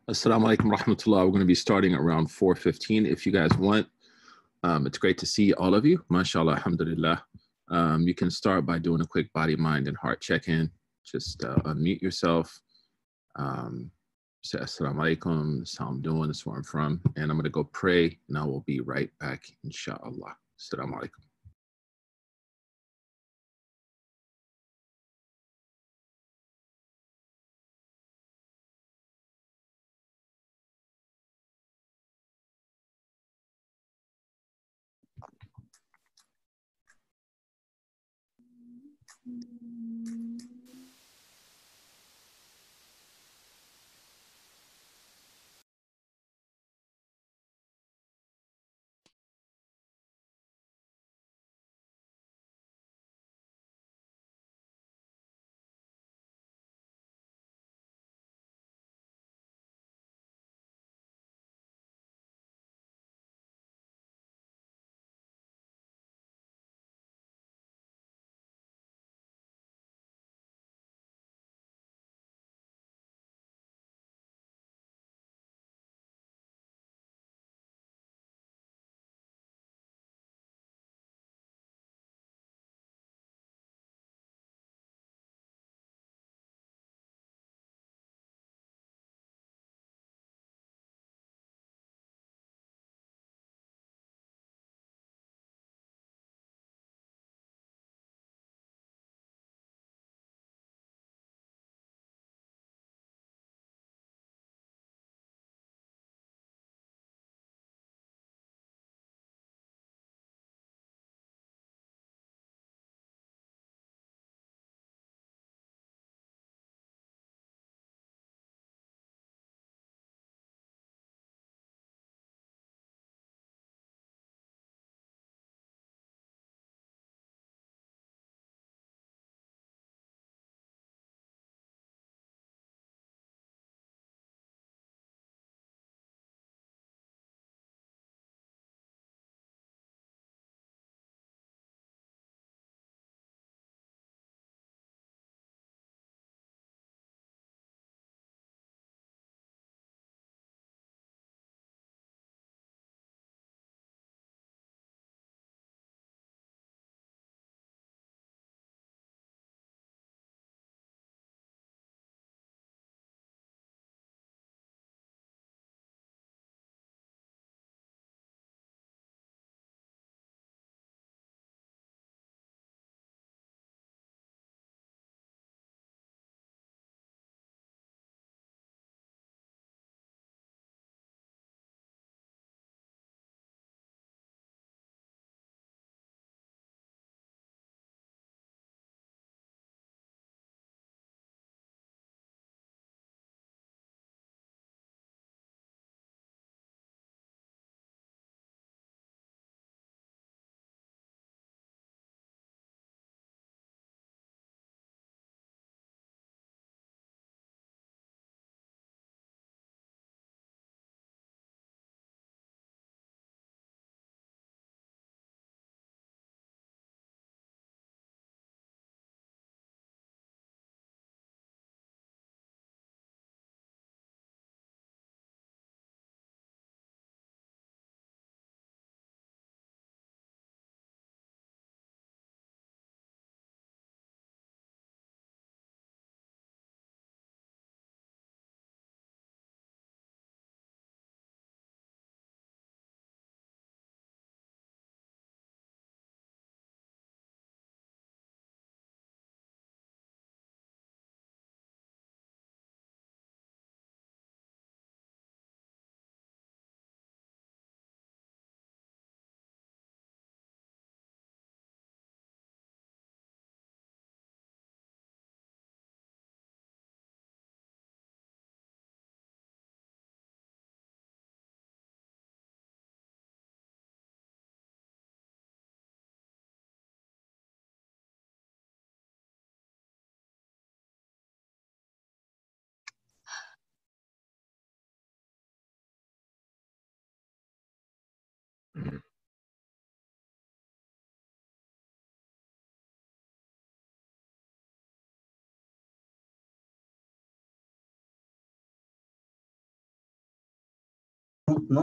Assalamu alaikum rahmatullah. We're going to be starting around 4:15 if you guys want. It's great to see all of you. MashaAllah, alhamdulillah. You can start by doing a quick body, mind, and heart check-in. Just unmute yourself. Say assalamu alaikum. That's how I'm doing. That's where I'm from. And I'm going to go pray. And I will be right back, inshallah. Assalamu alaikum. no.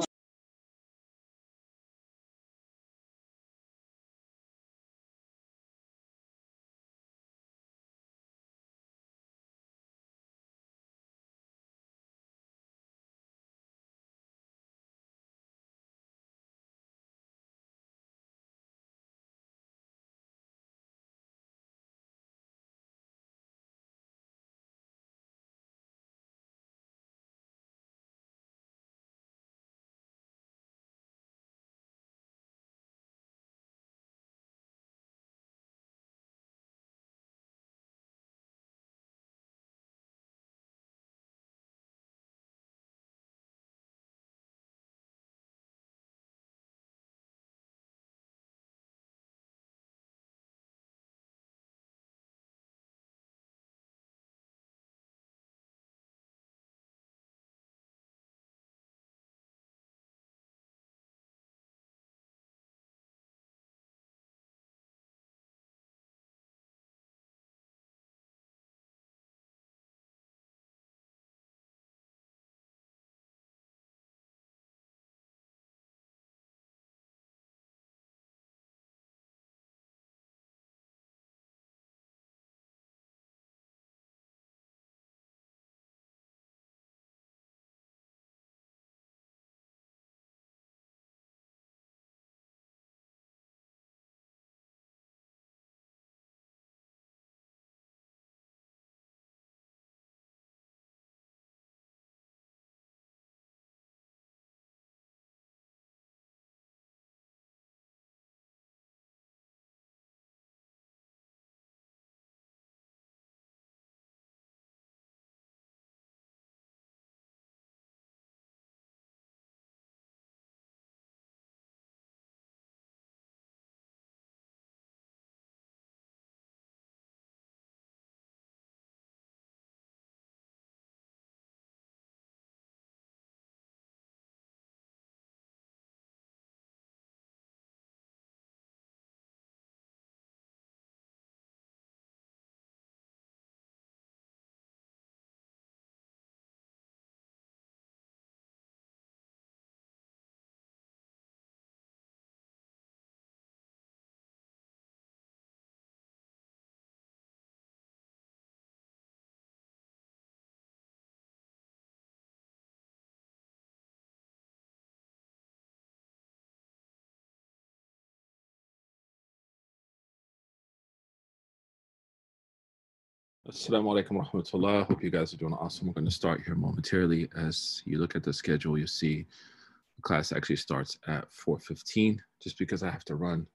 Assalamu alaikum wa rahmatullah. Hope you guys are doing awesome. We're going to start here momentarily. As you look at the schedule, you'll see the class actually starts at 4:15, just because I have to run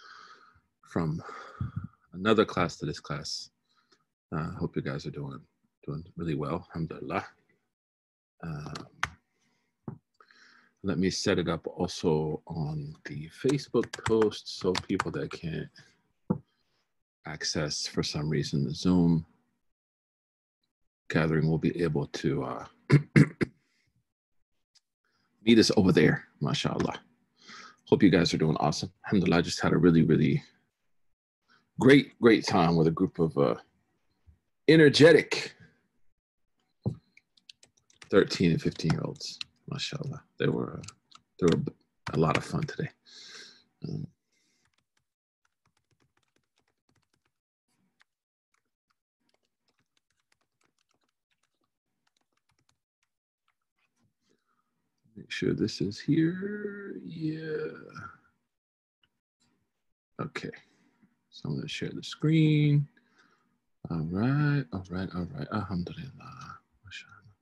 from another class to this class. Hope you guys are doing really well. Alhamdulillah. Let me set it up also on the Facebook post so people that can't access for some reason the Zoom gathering will be able to meet us over there, mashallah. Hope you guys are doing awesome. Alhamdulillah, I just had a really great time with a group of energetic 13 and 15-year-olds, mashallah. They were a lot of fun today. Make sure this is here. Yeah. Okay. So I'm going to share the screen. All right. Alhamdulillah. Mashallah.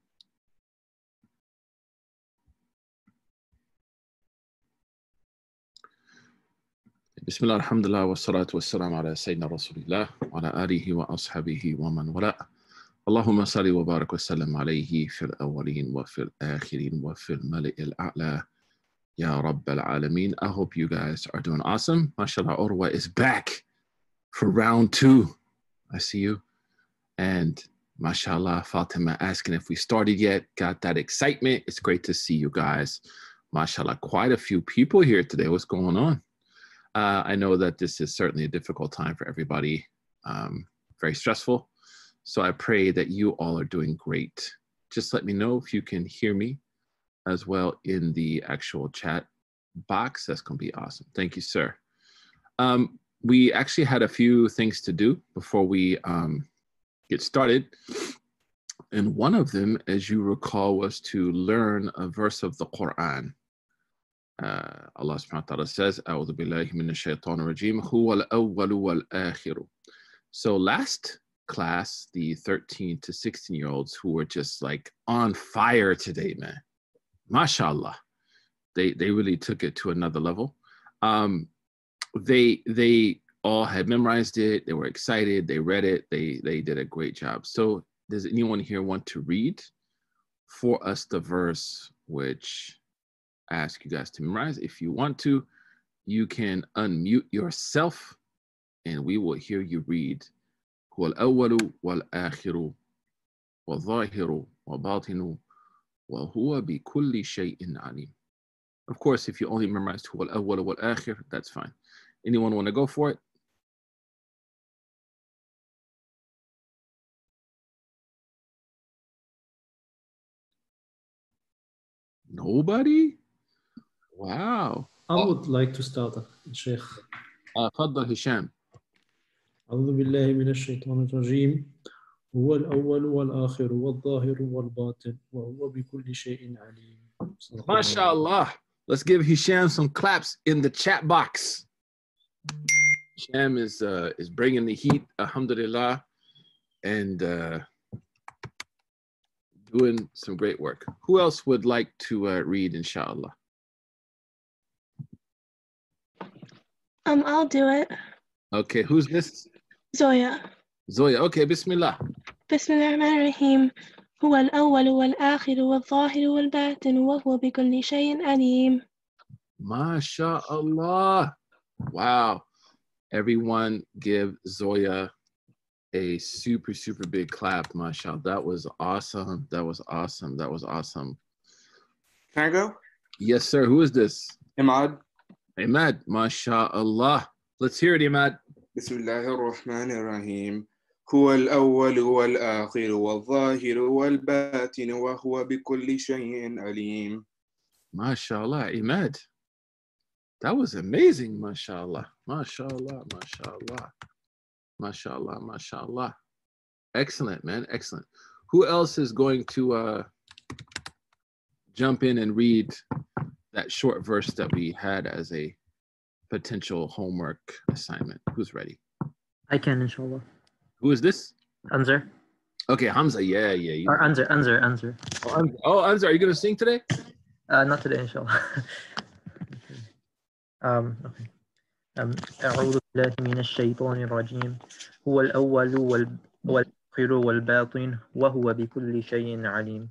Bismillah, alhamdulillah, wa salatu wa salam ala Sayyidina Rasulillah, wa ala alihi wa ashabihi wa man wala. Allahumma salli wa barak wa sallam alayhi fil awwaleen wa fil akhirin wa fil mali'il a'la. Ya Rabbal Alameen. I hope you guys are doing awesome. MashaAllah, Urwa is back for round 2. I see you. And MashaAllah, Fatima asking if we started yet. Got that excitement. It's great to see you guys. MashaAllah, quite a few people here today. What's going on? I know that this is certainly a difficult time for everybody. Very stressful. So I pray that you all are doing great. Just let me know if you can hear me. as well in the actual chat box. That's going to be awesome. Thank you, sir. We actually had a few things to do before we get started. And one of them, as you recall, was to learn a verse of the Quran. Allah subhanahu wa ta'ala says, A'udhu billahi minash shaitanir rajim, huwa al-awwalu wal-akhiru. So last class, the 13 to 16-year-olds who were just like on fire today, man. MashaAllah. They really took it to another level. They all had memorized it. They were excited. They read it. They did a great job. So does anyone here want to read for us the verse which I ask you guys to memorize? If you want to, you can unmute yourself and we will hear you read. هو الأول والآخر والظاهر وباطن وهو بكل شيء عليم. Of course, if you only memorized هو الأول والآخر, that's fine. Anyone want to go for it? Nobody? Wow. I would like to start, Sheikh. تفضل هشام. أعوذ بالله من الشيطان الرجيم هو الأول والآخر والظاهر والباطن وهو بكل شيء عليم. MashaAllah. Let's give Hisham some claps in the chat box. Hisham is bringing the heat, alhamdulillah, and doing some great work. Who else would like to read, inshallah? I'll do it. Okay, who's this? Zoya. Zoya. Okay, Bismillah. بسم الله الرحمن الرحيم هو الأول والآخر والظاهر والباطن وهو بكل شيء عليم. MashaAllah. Wow. Everyone give Zoya a super, super big clap, mashallah. That was awesome. That was awesome. That was awesome. Can I go? Yes, sir. Who is this? Imad. Imad. MashaAllah. Let's hear it, Imad. Bismillahir Rahmanir Rahim. هو الأول والآخر والظاهر والباطن وهو بكل شيء عليم. MashaAllah, Imad. That was amazing, mashallah. MashaAllah, mashallah. MashaAllah, mashallah. Excellent, man. Excellent. Who else is going to jump in and read that short verse that we had as a potential homework assignment? Who's ready? I can, inshallah. Who is this? Anzar. Okay, Hamza. Yeah. Or Anzar. Oh, Anzar, are you going to sing today? Not today, inshallah. Okay. أعوذ بالله من الشيطان الرجيم هو الأول والآخر والباطن وهو بكل شيء عليم.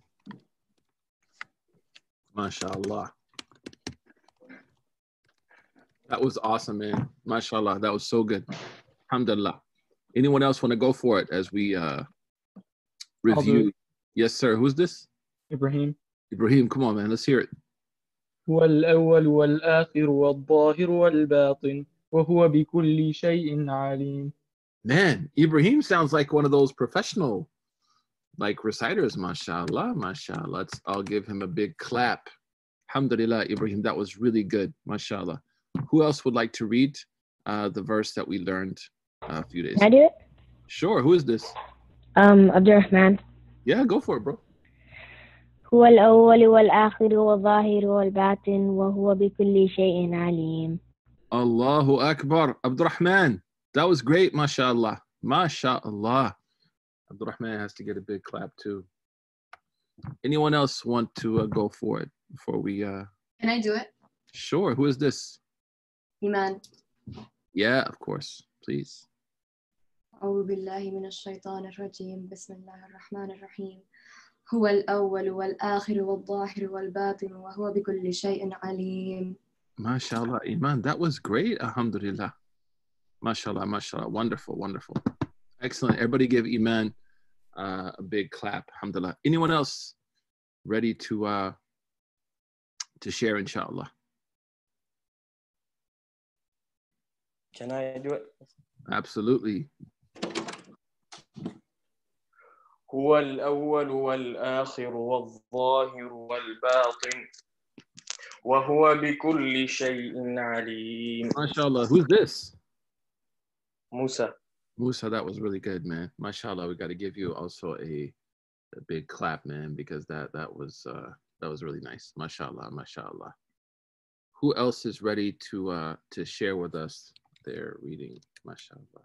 MashaAllah. That was awesome, man. MashaAllah. That was so good. Alhamdulillah. Anyone else want to go for it as we review? Yes, sir. Who's this? Ibrahim. Ibrahim, come on, man. Let's hear it. هو الأول والآخر والظاهر والباطن وهو بكل شيء عليم. Man, Ibrahim sounds like one of those professional like reciters, mashallah, mashallah. I'll give him a big clap. Alhamdulillah, Ibrahim, that was really good, mashallah. Who else would like to read the verse that we learned a few days ago? Can I do it? Sure, who is this? Abdurrahman. Yeah, go for it, bro. هو الأول والآخر والظاهر والباطن وهو بكل شيء عليم. Allahu Akbar. Abdurrahman, that was great, mashallah. Mashallah. Abdurrahman has to get a big clap too. Anyone else want to go for it before we Can I do it? Sure, who is this? Iman. Yeah, of course, please. أعوذ بالله من الشيطان الرجيم بسم الله الرحمن الرحيم هو الأول والآخر والظاهر والباطن وهو بكل شيء عليم. MashaAllah, Iman, that was great, alhamdulillah. MashaAllah, mashallah, wonderful, wonderful. Excellent. Everybody give Iman a big clap, alhamdulillah. Anyone else ready to share, inshallah? Can I do it? Absolutely. هو الأول والآخر والظاهر والباطن وهو بكل شيء عليم. MashaAllah. Who's this? موسى. Musa, that was really good, man. MashaAllah. We got to give you also a big clap, man, because that was really nice. MashaAllah, MashaAllah. Who else is ready to share with us their reading? MashaAllah.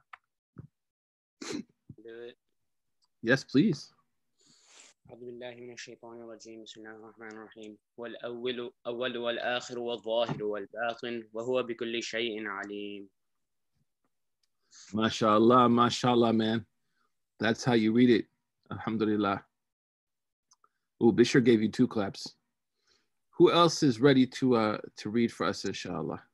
Yes, please. أعوذ بالله من الشيطان الرجيم بسم الله الرحمن الرحيم والأول والآخر والظاهر والباطن وهو بكل شيء عليم. MashaAllah, MashaAllah, man. That's how you read it. Alhamdulillah. Oh, Bishr gave you 2 claps. Who else is ready to read for us, inshallah?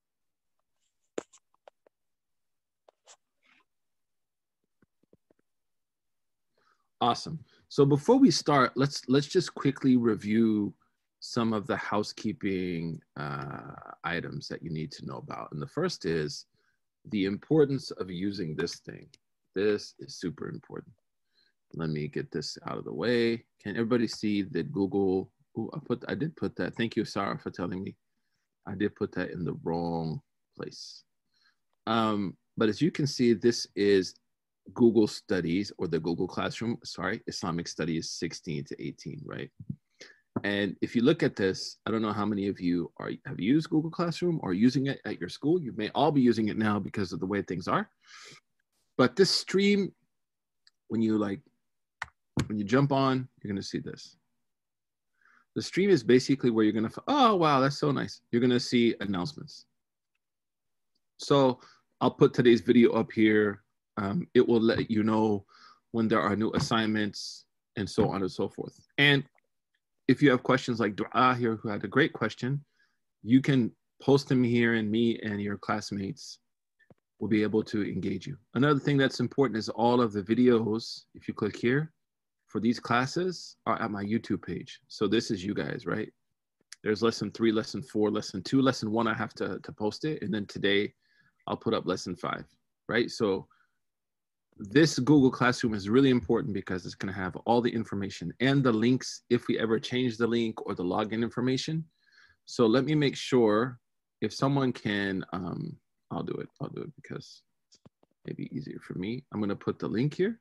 Awesome. So before we start, let's just quickly review some of the housekeeping items that you need to know about. And the first is the importance of using this thing. This is super important. Let me get this out of the way. Can everybody see that Google? Oh, I did put that. Thank you, Sarah, for telling me. I did put that in the wrong place. But as you can see, this is Google Studies, or the Google Classroom, sorry, Islamic Studies 16 to 18, right? And if you look at this, I don't know how many of you have used Google Classroom or using it at your school. You may all be using it now because of the way things are. But this stream, when you jump on, you're gonna see this. The stream is basically where you're gonna, oh wow, that's so nice. You're gonna see announcements. So I'll put today's video up here. It will let you know when there are new assignments and so on and so forth. And if you have questions like Dua here, who had a great question, you can post them here and me and your classmates will be able to engage you. Another thing that's important is all of the videos, if you click here, for these classes are at my YouTube page. So this is you guys, right? There's lesson 3, lesson 4, lesson 2, lesson 1, I have to post it. And then today I'll put up lesson 5, right? So this Google Classroom is really important because it's going to have all the information and the links if we ever change the link or the login information. So let me make sure if someone can, I'll do it because it'd be easier for me. I'm going to put the link here.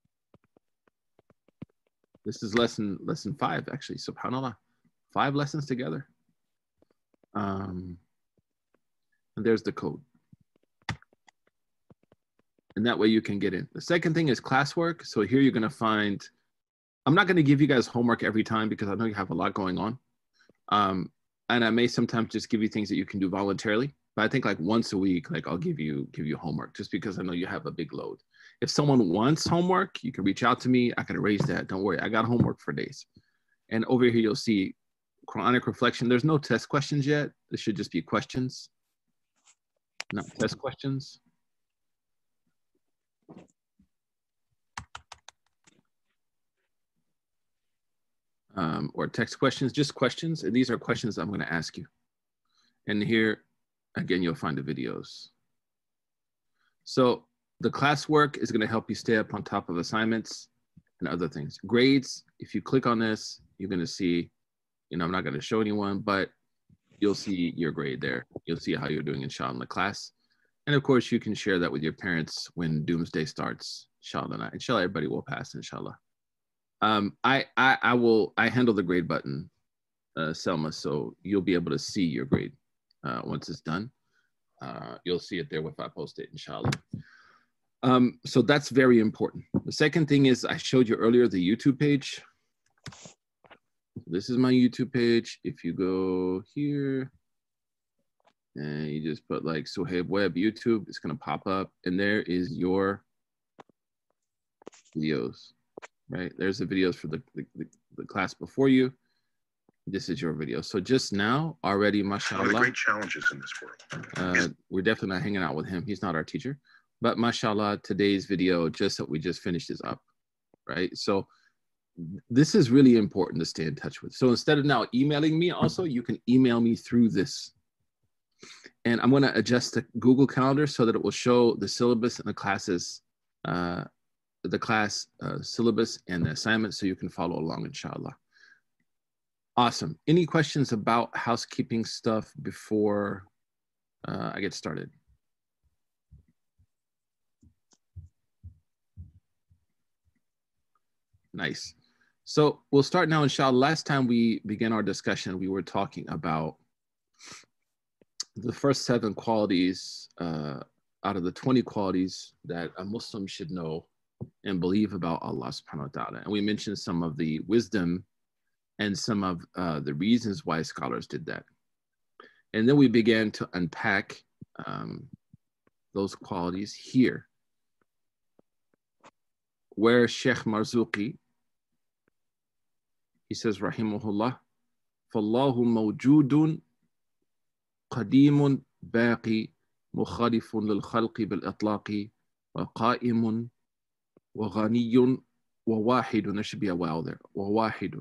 This is lesson 5, actually, subhanAllah, 5 lessons together. And there's the code. And that way you can get in. The second thing is classwork. So here you're gonna find, I'm not gonna give you guys homework every time because I know you have a lot going on. And I may sometimes just give you things that you can do voluntarily, but I think like once a week, like I'll give you homework just because I know you have a big load. If someone wants homework, you can reach out to me. I can arrange that, don't worry. I got homework for days. And over here, you'll see Quranic reflection. There's no test questions yet. This should just be questions, not test questions. Or text questions, just questions. And these are questions I'm going to ask you. And here, again, you'll find the videos. So the classwork is going to help you stay up on top of assignments and other things. Grades, if you click on this, you're going to see, I'm not going to show anyone, but you'll see your grade there. You'll see how you're doing, inshallah, in the class. And of course, you can share that with your parents when doomsday starts, inshallah. Inshallah, everybody will pass, inshallah. I handle the grade button, Selma, so you'll be able to see your grade once it's done. You'll see it there if I post it, inshallah. So that's very important. The second thing is I showed you earlier the YouTube page. This is my YouTube page. If you go here and you just put like Suhaib Web YouTube, it's going to pop up and there is your videos. Right, there's the videos for the class before you. This is your video. So just now, already, mashallah. One of the great challenges in this world. We're definitely not hanging out with him. He's not our teacher. But mashallah, today's video, just that we just finished, is up. Right, so this is really important to stay in touch with. So instead of now emailing me, also you can email me through this. And I'm going to adjust the Google Calendar so that it will show the syllabus and the classes the class syllabus and the assignment so you can follow along, inshallah. Awesome. Any questions about housekeeping stuff before I get started? Nice. So we'll start now, inshallah. Last time we began our discussion, we were talking about the first 7 qualities out of the 20 qualities that a Muslim should know and believe about Allah subhanahu wa ta'ala. And we mentioned some of the wisdom and some of the reasons why scholars did that. And then we began to unpack those qualities here, where Sheikh Marzuqi, he says, rahimahullah, فَاللَّهُ مَوْجُودٌ قَدِيمٌ بَاقِي مُخَالِفٌ لِلْخَلْقِ بِالْإِطْلَاقِ وَقَائِمٌ وَغَنِيٌّ وَوَاحِدٌ. There should be a wow there. وَوَاحِدٌ.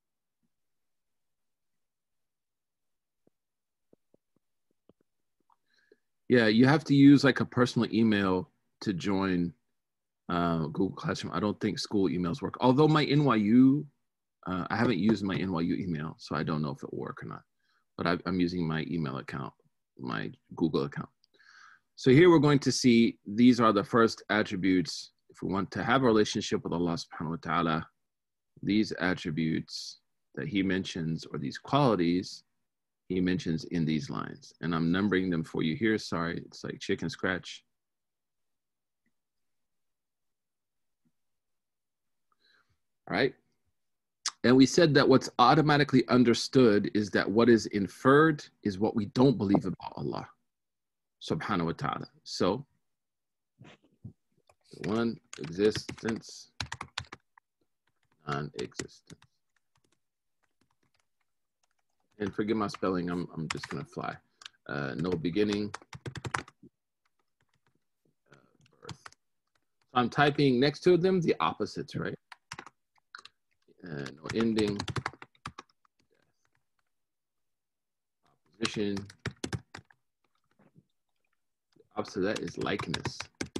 Yeah, you have to use like a personal email to join Google Classroom. I don't think school emails work. Although my NYU, I haven't used my NYU email, so I don't know if it will work or not. But I'm using my email account, my Google account. So here we're going to see these are the first attributes. If we want to have a relationship with Allah subhanahu wa ta'ala, these attributes that he mentions, or these qualities, he mentions in these lines. And I'm numbering them for you here. Sorry, it's like chicken scratch. All right. And we said that what's automatically understood is that what is inferred is what we don't believe about Allah subhanahu wa ta'ala. So, 1, existence, non-existence. And forgive my spelling, I'm just gonna fly. No beginning, birth. So I'm typing next to them the opposites, right? No ending, opposition. The opposite of that is likeness.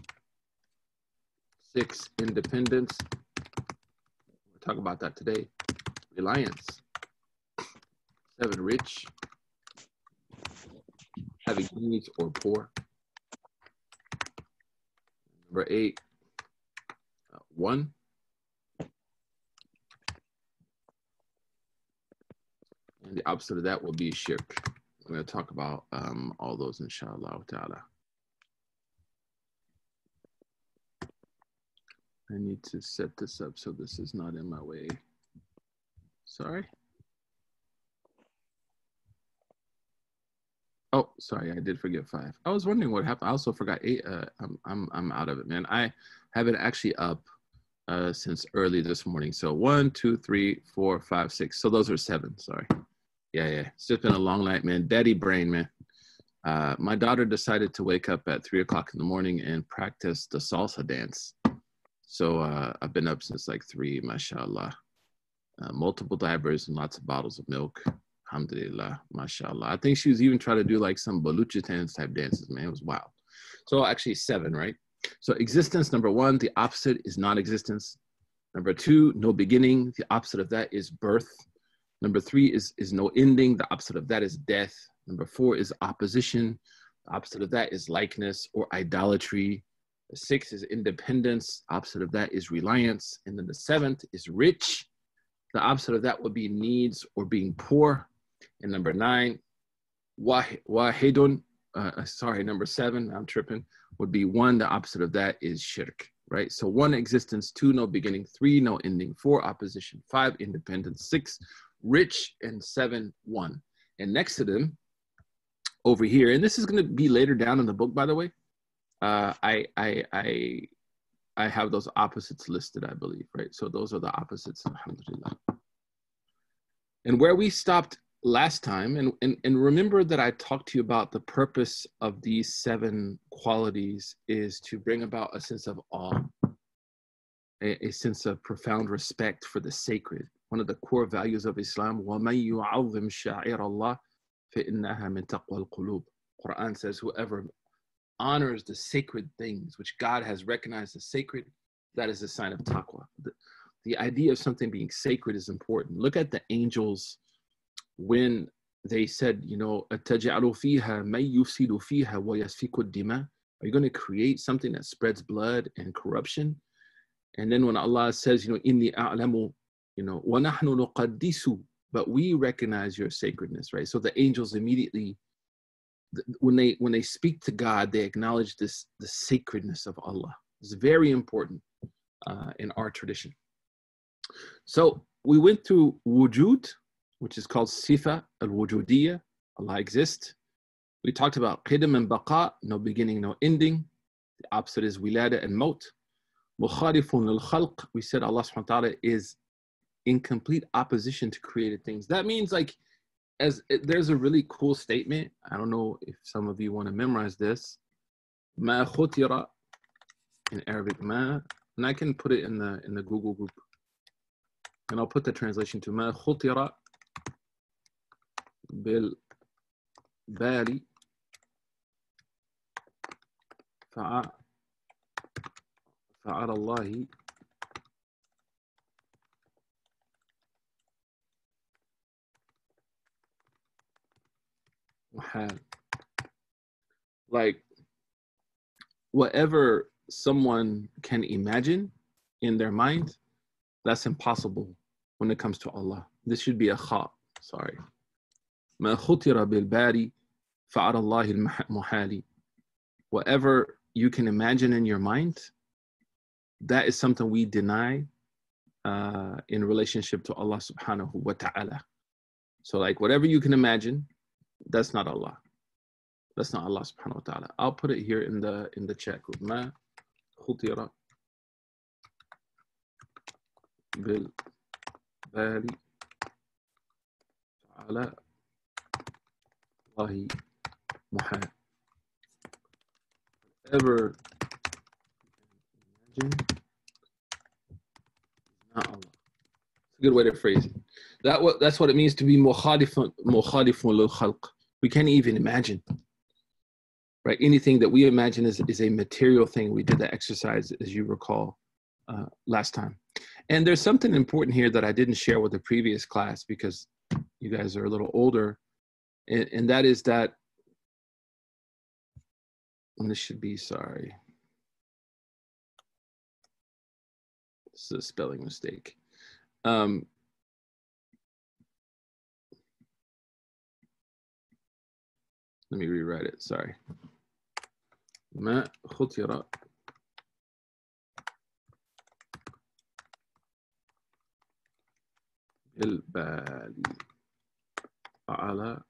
6, independence. We'll talk about that today. Reliance. 7, rich. Having needs or poor. Number 8, 1. And the opposite of that will be shirk. We're going to talk about all those, inshallah ta'ala. I need to set this up so this is not in my way. Sorry. Oh, sorry, I did forget 5. I was wondering what happened. I also forgot 8. I'm out of it, man. I have it actually up since early this morning. So 1, 2, 3, 4, 5, 6. So those are 7. Sorry. Yeah. It's just been a long night, man. Daddy brain, man. My daughter decided to wake up at 3 o'clock in the morning and practice the salsa dance. So I've been up since like 3, mashallah. Multiple diapers and lots of bottles of milk. Alhamdulillah, mashallah. I think she was even trying to do like some Baluchistans type dances, man. It was wild. So actually 7, right? So existence, number 1, the opposite is non-existence. Number 2, no beginning. The opposite of that is birth. Number 3 is no ending. The opposite of that is death. Number 4 is opposition. The opposite of that is likeness or idolatry. The 6 is independence. The opposite of that is reliance. And then the 7th is rich. The opposite of that would be needs or being poor. And number 9, wahidun, number 7, I'm tripping, would be 1. The opposite of that is shirk, right? So 1, existence. 2, no beginning. 3, no ending. 4, opposition. 5, independence. 6, rich. And 7, 1. And next to them, over here, and this is going to be later down in the book, by the way, I have those opposites listed, I believe, right? So those are the opposites, alhamdulillah. And where we stopped last time, and remember that I talked to you about the purpose of these 7 qualities is to bring about a sense of awe, a sense of profound respect for the sacred. One of the core values of Islam, وَمَن يُعَظِّمْ شَعِيرَ اللَّهِ فَإِنَّهَا مِن تَقْوَى الْقُلُوبِ. Quran says, whoever honors the sacred things which God has recognized as sacred, that is a sign of taqwa. The idea of something being sacred is important. Look at the angels when they said, you know, أَتَجْعَلُ فِيهَا مَن يُفْسِدُ فِيهَا وَيَسْفِكُ الدِّمَاءَ. Are you going to create something that spreads blood and corruption? And then when Allah says, you know, إِنِّي أَعْلَمُ, you know, وَنَحْنُ نُقَدِّسُ, but we recognize your sacredness, right? So the angels immediately, when they speak to God, they acknowledge the sacredness of Allah. It's very important in our tradition. So we went through wujud, which is called sifa al-wujudiyya, Allah exists. We talked about qidam and baqa, no beginning, no ending. The opposite is wilada and maut. Mukhalifun lil-khalq, we said Allah subhanahu wa ta'ala is in complete opposition to created things. That means, like, there's a really cool statement. I don't know if some of you want to memorize this. Ma khutira, in Arabic, ma, and I can put it in the Google group. And I'll put the translation to ma khutira bil bali fa'ala Allahi muhal. Like, whatever someone can imagine in their mind, that's impossible when it comes to Allah. This should be a kha. Sorry. ما خطر بالباري فعلى الله المحال. Whatever you can imagine in your mind, that is something we deny in relationship to Allah subhanahu wa ta'ala. So, like, whatever you can imagine, that's not Allah. That's not Allah subhanahu wa ta'ala. I'll put it here in the chat group. ما خطر بالباري فعلى الله محال. Ever imagine not Allah. It's a good way to phrase it. That's what it means to be mukhalifun lil khalq. We can't even imagine, right? Anything that we imagine is a material thing. We did that exercise, as you recall, last time. And there's something important here that I didn't share with the previous class because you guys are a little older, and that is that, and this should be, sorry, this is a spelling mistake. Let me rewrite it, sorry. ما خطر بالبال على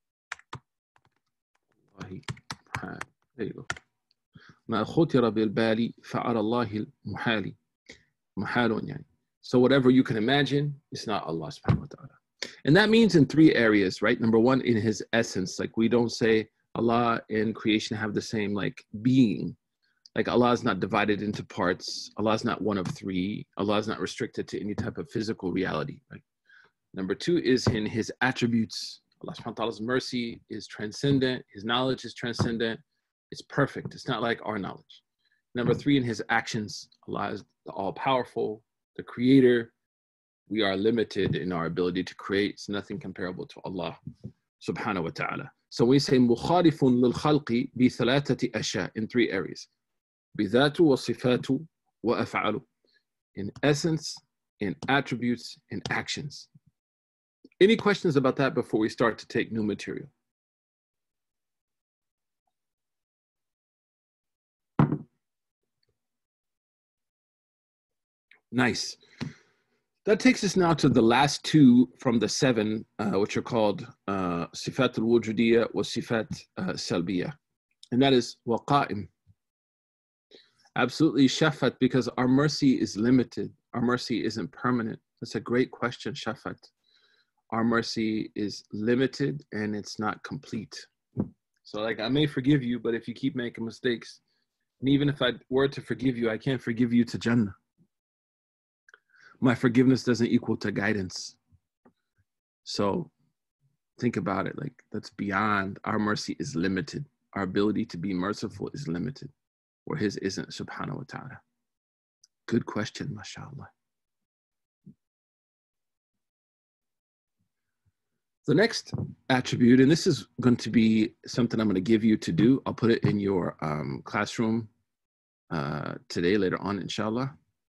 الله محال. There you go. ما خطر بالبال فعلى الله المحال. محال يعني. So whatever you can imagine, it's not Allah subhanahu wa ta'ala. And that means in three areas, right? Number one, in his essence. Like, we don't say Allah and creation have the same, like, being. Like, Allah is not divided into parts. Allah is not one of three. Allah is not restricted to any type of physical reality, right? Number two is in his attributes. Allah subhanahu wa ta'ala's mercy is transcendent. His knowledge is transcendent. It's perfect. It's not like our knowledge. Number three, in his actions. Allah is the all-powerful, the creator. We are limited in our ability to create. It's nothing comparable to Allah subhanahu wa ta'ala. So we say mukhalifun lil khalqi bi thalathati asha, in three areas. Bidhatu wa sifatu wa af'alu. In essence, in attributes, in actions. Any questions about that before we start to take new material? Nice. That takes us now to the last two from the seven, which are called Sifat al-Wujudiyya wa Sifat Salbiyya. And that is waqa'im. Absolutely shafat, because our mercy is limited. Our mercy isn't permanent. That's a great question, shafat. Our mercy is limited and it's not complete. So, like, I may forgive you, but if you keep making mistakes, and even if I were to forgive you, I can't forgive you to Jannah. My forgiveness doesn't equal to guidance. So think about it, like, that's beyond. Our mercy is limited. Our ability to be merciful is limited, where his isn't, subhanahu wa ta'ala. Good question, mashallah. The next attribute, and this is going to be something I'm going to give you to do. I'll put it in your classroom today, later on, inshallah.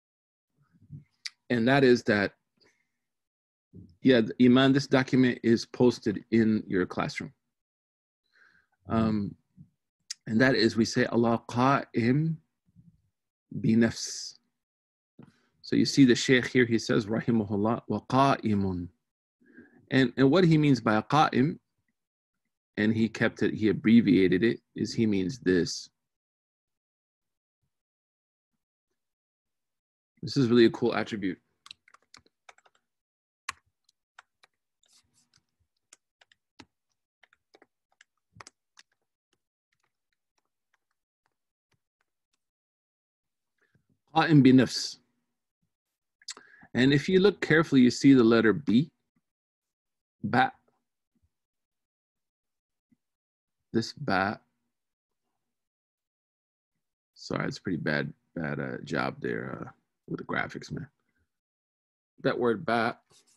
And that is that, yeah, Iman, this document is posted in your classroom. And that is, we say, Allah qa'im bi nafs. So you see the Shaykh here, he says, rahimahullah, wa qa'imun. And what he means by qa'im, and he kept it, he abbreviated it, is he means this. This is really a cool attribute. Qa'im bi nafs. And if you look carefully, you see the letter B, ba. This ba. Sorry, it's pretty bad job there with the graphics, man. That word ba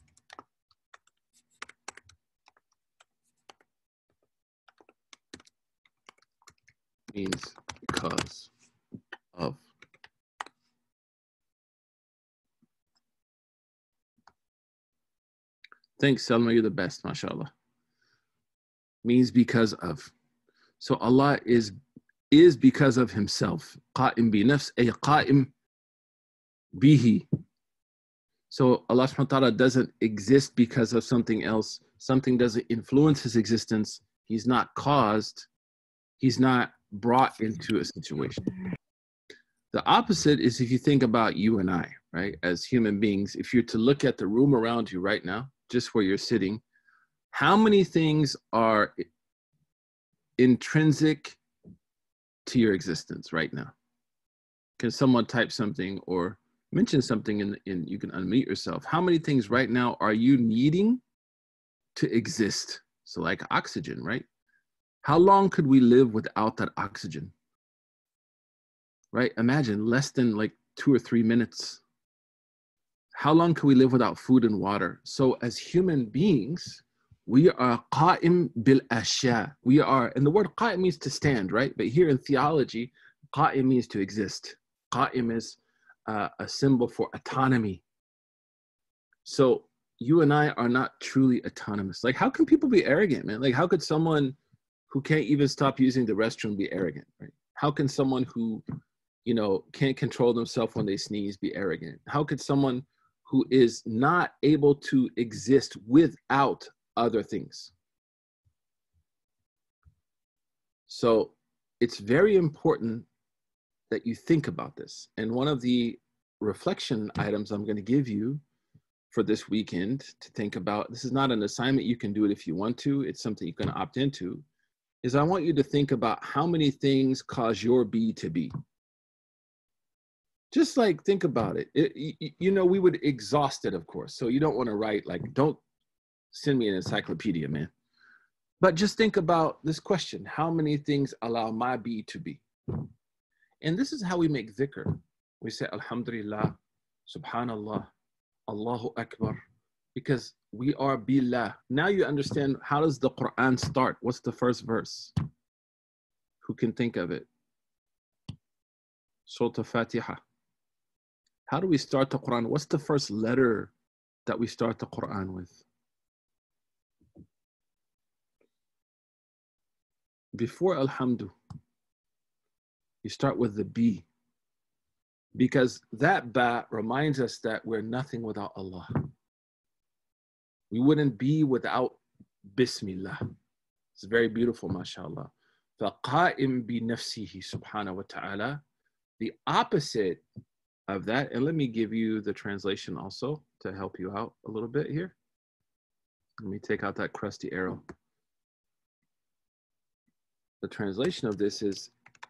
means because of. Thanks, Selma, you're the best, mashallah. Means because of. So Allah is because of himself. Qa'im bi nafs, ay qa'im bihi. So Allah subhanahu wa ta'ala doesn't exist because of something else. Something doesn't influence his existence. He's not caused. He's not brought into a situation. The opposite is if you think about you and I, right? As human beings, if you're to look at the room around you right now, just where you're sitting, how many things are intrinsic to your existence right now? Can someone type something or mention something in you can unmute yourself? How many things right now are you needing to exist? So like oxygen, right? How long could we live without that oxygen? Right? Imagine less than like 2 or 3 minutes. How long can we live without food and water? So as human beings, we are qa'im bil ashya. We are, and the word qa'im means to stand, right? But here in theology, qa'im means to exist. Qa'im is a symbol for autonomy. So you and I are not truly autonomous. Like, how can people be arrogant, man? Like, how could someone who can't even stop using the restroom be arrogant, right? How can someone who, you know, can't control themselves when they sneeze be arrogant? How could someone who is not able to exist without other things? So it's very important that you think about this. And one of the reflection items I'm going to give you for this weekend to think about, this is not an assignment, you can do it if you want to, it's something you can opt into, is I want you to think about how many things cause your be to be. Just like, think about it. You know, we would exhaust it, of course. So you don't want to write, like, don't send me an encyclopedia, man. But just think about this question. How many things allow my be to be? And this is how we make dhikr. We say, Alhamdulillah, Subhanallah, Allahu Akbar, because we are billah. Now you understand, how does the Quran start? What's the first verse? Who can think of it? Surah Al-Fatiha. How do we start the Quran? What's the first letter that we start the Quran with? Before Alhamdu, you start with the B, because that ba reminds us that we're nothing without Allah. We wouldn't be without Bismillah. It's very beautiful, mashallah. فَقَائِمْ بِنَفْسِهِ subhanahu wa ta'ala. The opposite of that, and let me give you the translation also to help you out a little bit here. Let me take out that crusty arrow. The translation of this is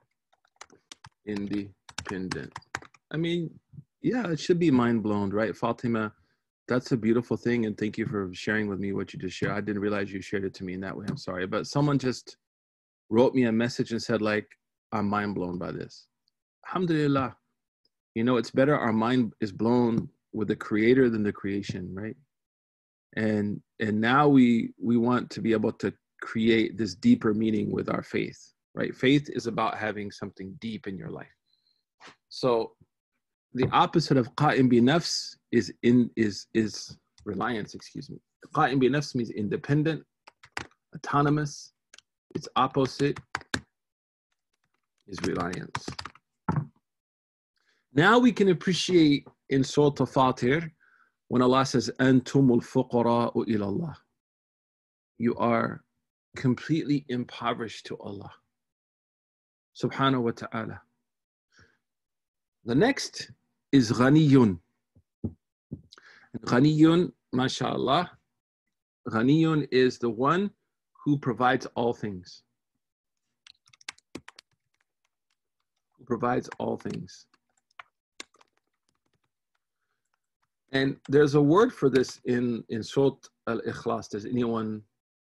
independent. I mean, yeah, it should be mind blown, right? Fatima, that's a beautiful thing, and thank you for sharing with me what you just shared. I didn't realize you shared it to me in that way. I'm sorry, but someone just wrote me a message and said, like, I'm mind blown by this. Alhamdulillah. You know, it's better our mind is blown with the creator than the creation, right? And now we want to be able to create this deeper meaning with our faith, right? Faith is about having something deep in your life. So the opposite of qa'im bi nafs is reliance, excuse me. Qa'im bi nafs means independent, autonomous. Its opposite is reliance. Now we can appreciate in Surah Fatir when Allah says, Antumul fuqara'u ila Allah. You are completely impoverished to Allah, subhanahu wa ta'ala. The next is Ghaniyun. Ghaniyun, mashallah, Ghaniyun is the one who provides all things. Who provides all things. And there's a word for this in Surah Al-Ikhlas. Does anyone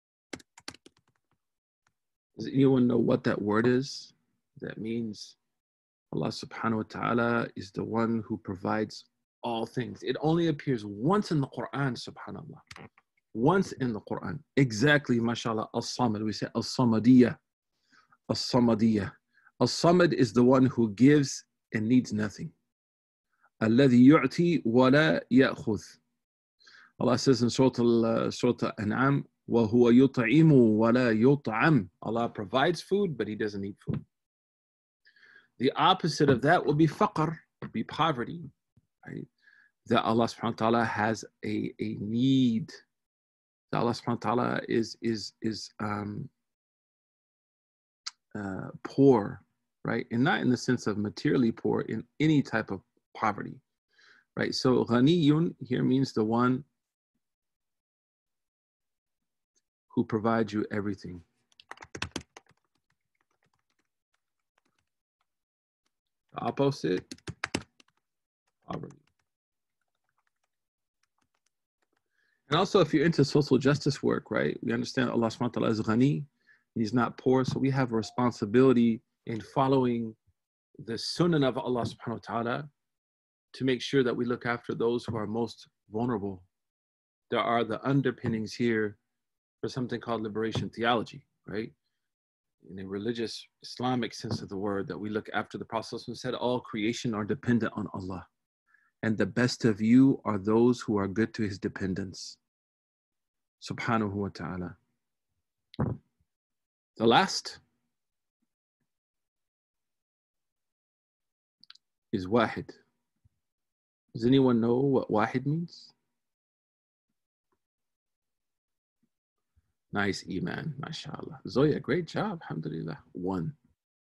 know what that word is? That means Allah subhanahu wa ta'ala is the one who provides all things. It only appears once in the Quran, subhanallah. Once in the Quran. Exactly, mashallah, As-Samad. We say As-Samadiyya. As-Samadiyya. As-Samad is the one who gives and needs nothing. الذي يعطي ولا يأخذ. Allah says in Surah Al-An'am, وهو يطعم ولا يطعم. Allah provides food, but He doesn't need food. The opposite of that will be faqr, be poverty, right? That Allah subhanahu wa ta'ala has a need. That Allah subhanahu wa ta'ala is poor, right? And not in the sense of materially poor, in any type of poverty, right? So ghaniyun here means the one who provides you everything. The opposite, poverty. And also, if you're into social justice work, right, we understand Allah subhanahu wa ta'ala is ghani, He's not poor, so we have a responsibility in following the sunnah of Allah subhanahu wa ta'ala to make sure that we look after those who are most vulnerable. There are the underpinnings here for something called liberation theology, right? In a religious Islamic sense of the word, that we look after the Prophet who said all creation are dependent on Allah. And the best of you are those who are good to His dependents. Subhanahu wa ta'ala. The last is Wahid. Does anyone know what Wahid means? Nice Iman, mashallah. Zoya, great job, alhamdulillah. One.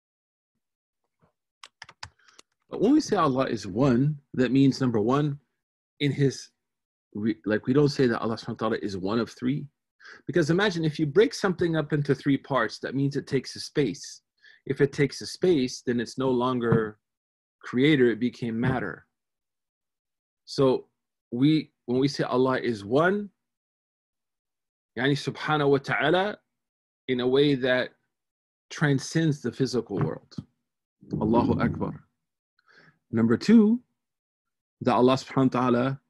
But when we say Allah is one, that means number one, in His, like we don't say that Allah subhanahu wa ta'ala is one of three. Because imagine if you break something up into three parts, that means it takes a space. If it takes a space, then it's no longer creator, it became matter. So when we say Allah is one, yani subhanahu wa ta'ala, in a way that transcends the physical world. Allahu Akbar. Number two, that Allah subhanahu wa ta'ala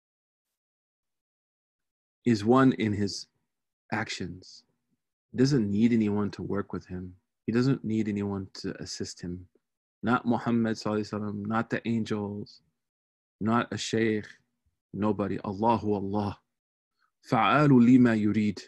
is one in His actions. He doesn't need anyone to work with Him. He doesn't need anyone to assist Him. Not Muhammad sallallahu alaihi wasallam, not the angels, not a shaykh, nobody. Allahu Allah. Fa'alu lima yurid.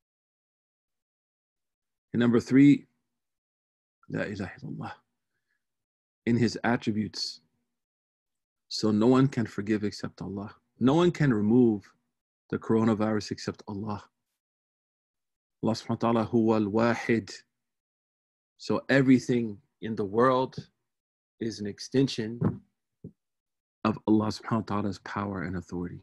And number three, la ilaha illallah. In His attributes. So no one can forgive except Allah. No one can remove the coronavirus except Allah. Allah subhanahu wa ta'ala huwa al-wahid. So everything in the world is an extension of Allah subhanahu wa ta'ala's power and authority.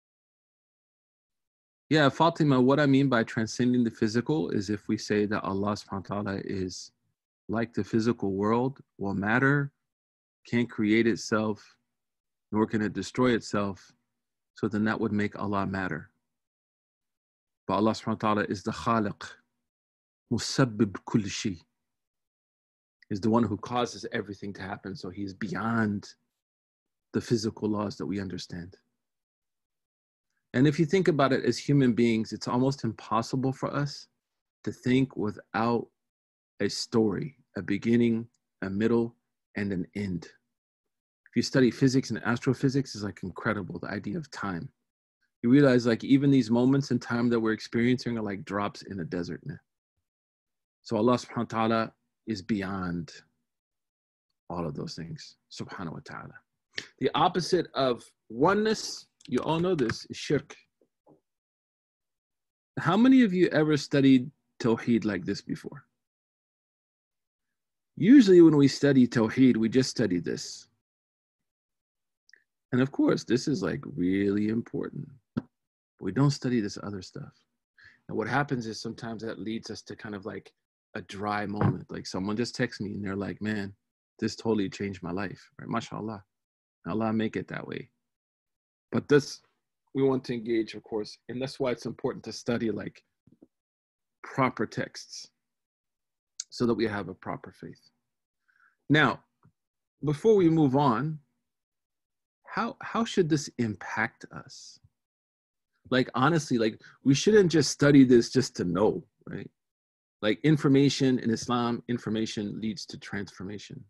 Yeah, Fatima, what I mean by transcending the physical is if we say that Allah subhanahu wa ta'ala is like the physical world, well, matter can't create itself, nor can it destroy itself, so then that would make Allah matter. But Allah subhanahu wa ta'ala is the Khaliq, Musabbib kulli shay, is the one who causes everything to happen, so He's beyond the physical laws that we understand. And if you think about it as human beings, it's almost impossible for us to think without a story, a beginning, a middle, and an end. If you study physics and astrophysics, it's like incredible, the idea of time. You realize like even these moments in time that we're experiencing are like drops in a desert. So Allah subhanahu wa ta'ala is beyond all of those things, subhanahu wa ta'ala. The opposite of oneness, you all know this, is shirk. How many of you ever studied Tawheed like this before? Usually when we study Tawheed, we just study this. And of course, this is like really important. We don't study this other stuff. And what happens is sometimes that leads us to kind of like a dry moment. Like someone just texts me and they're like, man, this totally changed my life, right? MashaAllah. Allah make it that way. But this, we want to engage, of course, and that's why it's important to study like proper texts so that we have a proper faith. Now, before we move on, how should this impact us? Like, honestly, like we shouldn't just study this just to know, right? Like information in Islam, information leads to transformation.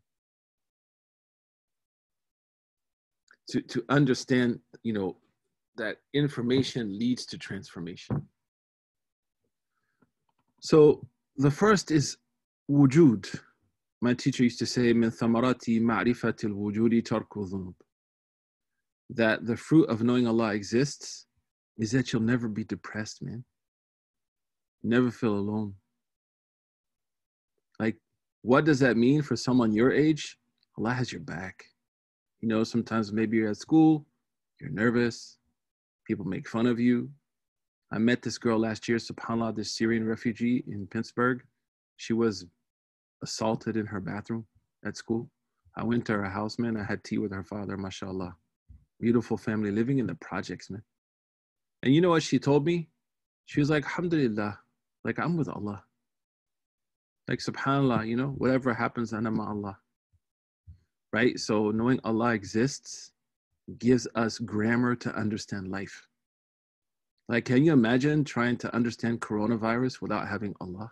To understand, you know, that information leads to transformation. So the first is wujud. My teacher used to say, min thamarati ma'rifati al-wujudi tarku dhunub. That the fruit of knowing Allah exists is that you'll never be depressed, man. Never feel alone. Like, what does that mean for someone your age? Allah has your back. You know, sometimes maybe you're at school, you're nervous, people make fun of you. I met this girl last year, subhanAllah, this Syrian refugee in Pittsburgh. She was assaulted in her bathroom at school. I went to her house, man. I had tea with her father, mashallah. Beautiful family living in the projects, man. And you know what she told me? She was like, alhamdulillah, like I'm with Allah. Like subhanAllah, you know, whatever happens, ana ma'allah. Right? So knowing Allah exists gives us grammar to understand life. Like, can you imagine trying to understand coronavirus without having Allah?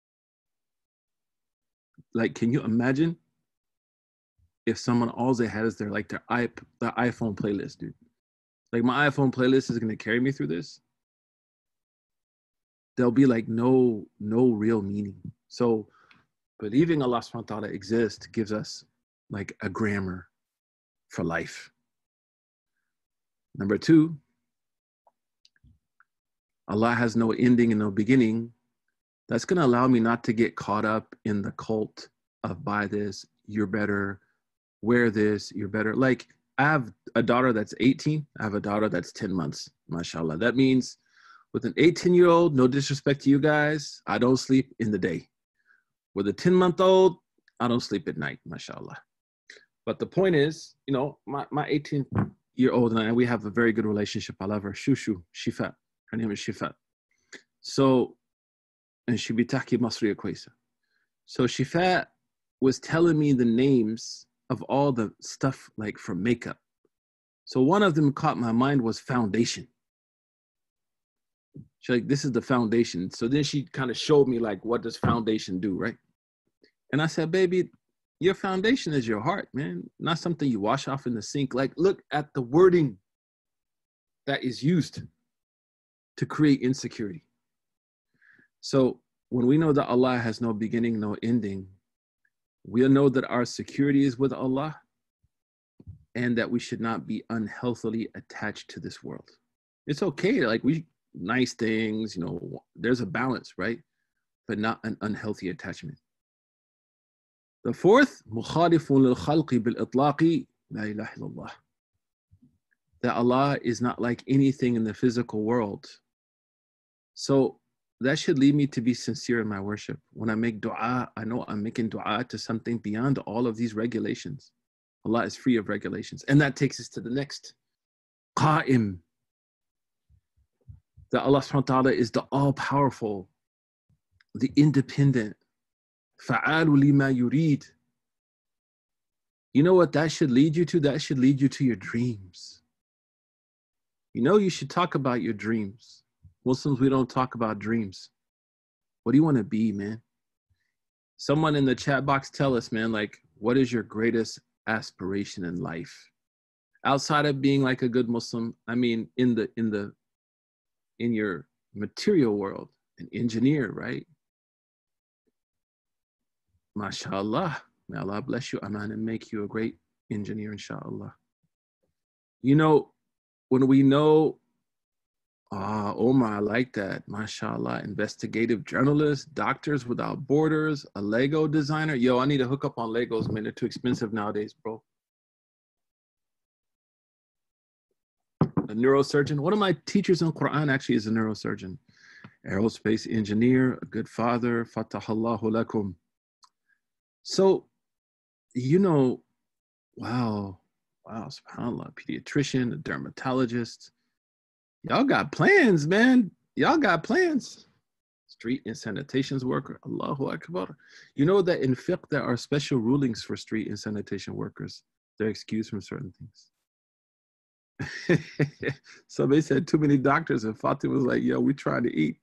Like, can you imagine if someone, all they had is their iPhone playlist, dude? Like, my iPhone playlist is going to carry me through this. There'll be like no real meaning. So believing Allah subhanahu wa ta'ala exists gives us like a grammar for life. Number two, Allah has no ending and no beginning. That's going to allow me not to get caught up in the cult of buy this, you're better, wear this, you're better. Like, I have a daughter that's 18. I have a daughter that's 10 months, mashallah. That means with an 18-year-old, no disrespect to you guys, I don't sleep in the day. With a 10-month-old, I don't sleep at night, mashallah. But the point is, you know, my 18-year-old and I, we have a very good relationship. I love her. Shushu, Shifa. Her name is Shifa. So, and she bitaki Masriya Kwesa. So Shifa was telling me the names of all the stuff like for makeup. So one of them caught my mind was foundation. She's like, this is the foundation. So then she kind of showed me like, what does foundation do, right? And I said, baby, your foundation is your heart, man. Not something you wash off in the sink. Like, look at the wording that is used to create insecurity. So when we know that Allah has no beginning, no ending, we'll know that our security is with Allah and that we should not be unhealthily attached to this world. It's okay, like nice things, you know, there's a balance, right? But not an unhealthy attachment. The fourth, مُخَالِفٌ لِلْخَلْقِ بِالْإِطْلَاقِ لَا إِلَهَ إِلَّا اللَّهِ. That Allah is not like anything in the physical world. So that should lead me to be sincere in my worship. When I make dua, I know I'm making dua to something beyond all of these regulations. Allah is free of regulations. And that takes us to the next. Qa'im. That Allah subhanahu wa ta'ala is the all-powerful, the independent. فَعَالُ لِمَا يُرِيد. You know what that should lead you to? That should lead you to your dreams. You know, you should talk about your dreams. Muslims, we don't talk about dreams. What do you want to be, man? Someone in the chat box tell us, man, like, what is your greatest aspiration in life? Outside of being like a good Muslim, I mean, in your material world, an engineer, right? MashaAllah. May Allah bless you, Aman, and make you a great engineer, inshallah. You know, when we know, Omar, I like that, MashaAllah, investigative journalist, Doctors Without Borders, a Lego designer. Yo, I need to hook up on Legos, man. They're too expensive nowadays, bro. A neurosurgeon. One of my teachers in Quran actually is a neurosurgeon. Aerospace engineer, a good father, fatahallahu lakum. So, you know, wow, subhanAllah, pediatrician, a dermatologist. Y'all got plans, man. Y'all got plans. Street and sanitation worker, Allahu Akbar. You know that in fiqh, there are special rulings for street and sanitation workers. They're excused from certain things. Somebody said too many doctors, and Fatima was like, yo, we trying to eat.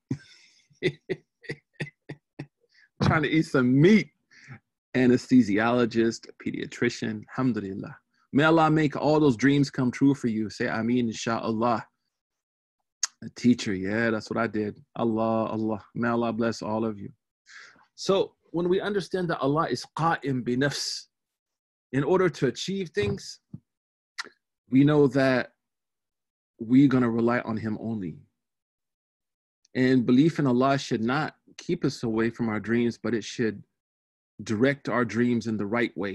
Trying to eat some meat. Anesthesiologist, a pediatrician, alhamdulillah. May Allah make all those dreams come true for you. Say Ameen, inshallah. A teacher, yeah, that's what I did. Allah. May Allah bless all of you. So when we understand that Allah is qa'im bi nafs, in order to achieve things, we know that we're going to rely on Him only. And belief in Allah should not keep us away from our dreams, but it should direct our dreams in the right way.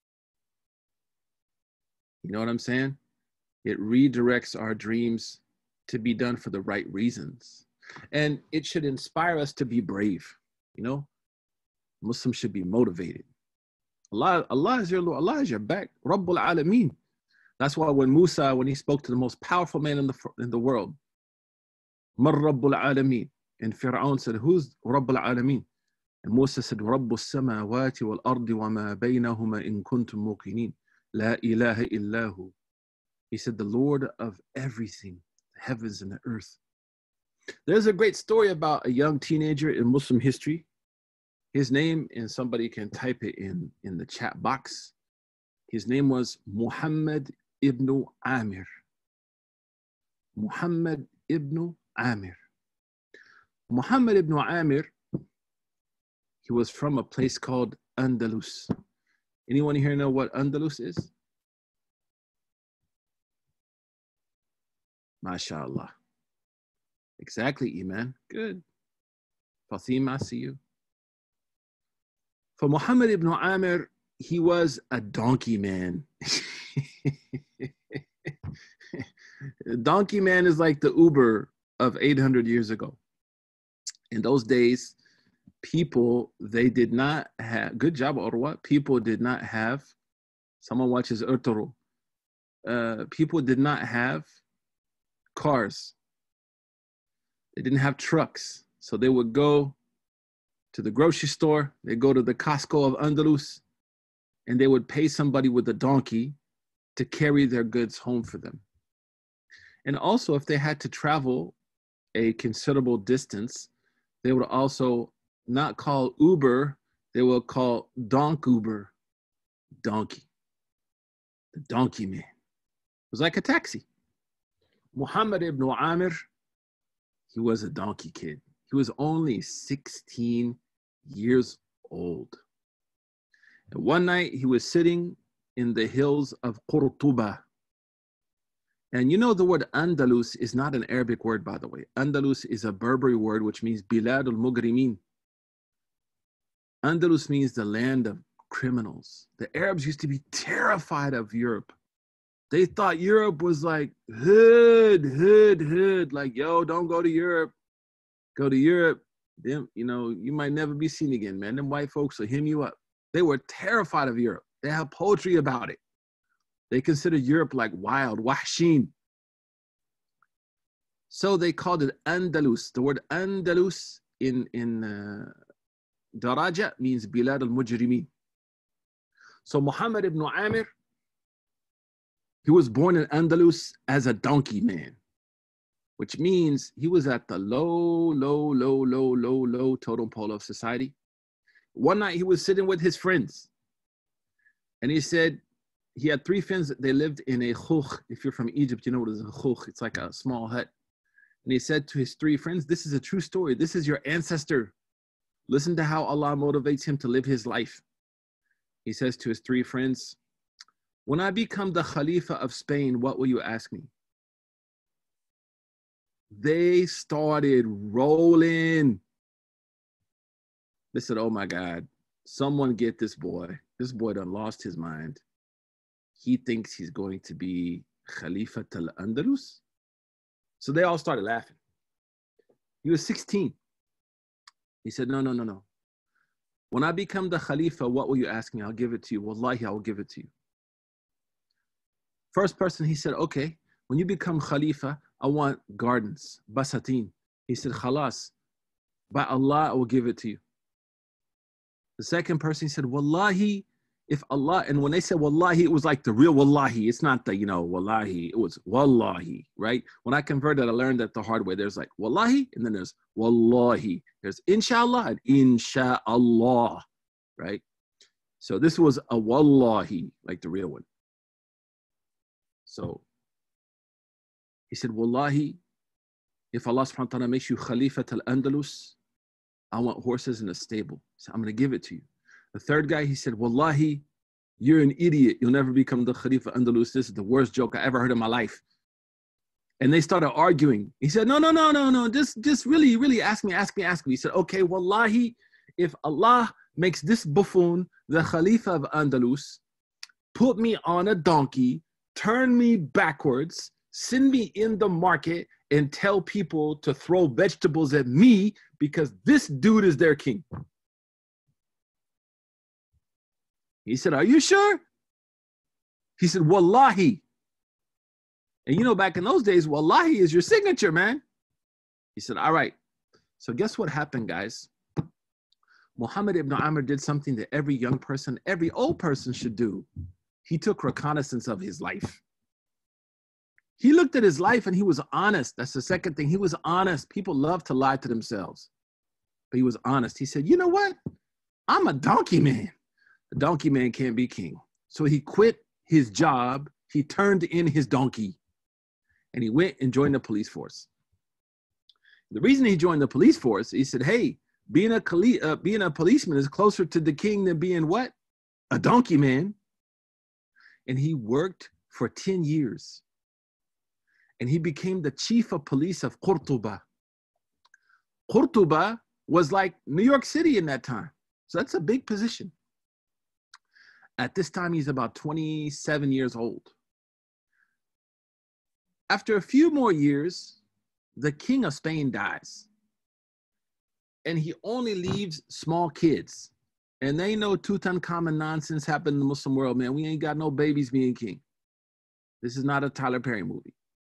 You know what I'm saying? It redirects our dreams to be done for the right reasons. And it should inspire us to be brave. You know, Muslims should be motivated. Allah is your Lord. Allah is your back. Rabbul Alameen. That's why when Musa, when he spoke to the most powerful man in the world, Mar Rabbul Alameen, and Fir'aun said, who's Rabbul Alameen? And Musa said, Rabbul Samawati wal Ardi wa ma baynahuma in kuntum muqinin. La ilaha illahu. He said, the Lord of everything, the heavens and the earth. There's a great story about a young teenager in Muslim history. His name, and somebody can type it in the chat box. His name was Muhammad ibn Amir. Muhammad ibn Amir. Muhammad ibn Amir, he was from a place called Andalus. Anyone here know what Andalus is? MashaAllah. Exactly, Iman. Good. Fatima, I see you. For Muhammad ibn Amir, he was a donkey man. Donkey man is like the Uber of 800 years ago. In those days, people, they did not have, good job, Urwa, people did not have, someone watches Ertugrul, people did not have cars. They didn't have trucks. So they would go to the grocery store, they go to the Costco of Andalus, and they would pay somebody with a donkey to carry their goods home for them. And also, if they had to travel a considerable distance, they would also not call Uber, they will call Donk Uber, donkey, the donkey man. It was like a taxi. Muhammad ibn Amir, he was a donkey kid. He was only 16 years old. And one night he was sitting in the hills of Qurtuba. And you know the word Andalus is not an Arabic word, by the way. Andalus is a Berberi word which means Bilad al-Mughrimin. Andalus means the land of criminals. The Arabs used to be terrified of Europe. They thought Europe was like hood. Like, yo, don't go to Europe. Go to Europe. Them, you know, you might never be seen again, man. Them white folks will hem you up. They were terrified of Europe. They have poetry about it. They considered Europe like wild, wahshin. So they called it Andalus. The word Andalus in Daraja means Bilad al-Mujrimin. So Muhammad ibn Amir, he was born in Andalus as a donkey man, which means he was at the low totem pole of society. One night he was sitting with his friends, and he said he had three friends. They lived in a khukh. If you're from Egypt, you know what is a khukh. It's like a small hut. And he said to his three friends, this is a true story. This is your ancestor. Listen to how Allah motivates him to live his life. He says to his three friends, when I become the Khalifa of Spain, what will you ask me? They started rolling. They said, oh my God, someone get this boy. This boy done lost his mind. He thinks he's going to be Khalifa al-Andalus. So they all started laughing. He was 16. He said, no. When I become the Khalifa, what will you ask me? I'll give it to you. Wallahi, I will give it to you. First person, he said, okay, when you become Khalifa, I want gardens, basatin. He said, khalas, by Allah, I will give it to you. The second person, he said, wallahi, if Allah, and when they said wallahi, it was like the real wallahi. It's not the, wallahi. It was wallahi, right? When I converted, I learned that the hard way. There's like wallahi, and then there's wallahi. There's inshallah and insha'Allah, right? So this was a wallahi, like the real one. So he said, wallahi, if Allah subhanahu wa ta'ala makes you Khalifat al-Andalus, I want horses in a stable. So I'm going to give it to you. The third guy, he said, wallahi, you're an idiot. You'll never become the Khalifa Andalus. This is the worst joke I ever heard in my life. And they started arguing. He said, no. Just really ask me. He said, okay, wallahi, if Allah makes this buffoon the Khalifa of Andalus, put me on a donkey, turn me backwards, send me in the market, and tell people to throw vegetables at me because this dude is their king. He said, are you sure? He said, wallahi. And back in those days, wallahi is your signature, man. He said, all right. So guess what happened, guys? Muhammad ibn Amr did something that every young person, every old person should do. He took reconnaissance of his life. He looked at his life and he was honest. That's the second thing. He was honest. People love to lie to themselves. But he was honest. He said, you know what? I'm a donkey man. A donkey man can't be king. So he quit his job. He turned in his donkey. And he went and joined the police force. The reason he joined the police force, he said, hey, being a policeman is closer to the king than being what? A donkey man. And he worked for 10 years. And he became the chief of police of Qurtuba. Qurtuba was like New York City in that time. So that's a big position. At this time, he's about 27 years old. After a few more years, the king of Spain dies. And he only leaves small kids. And they know Tutankhamun nonsense happened in the Muslim world, man. We ain't got no babies being king. This is not a Tyler Perry movie.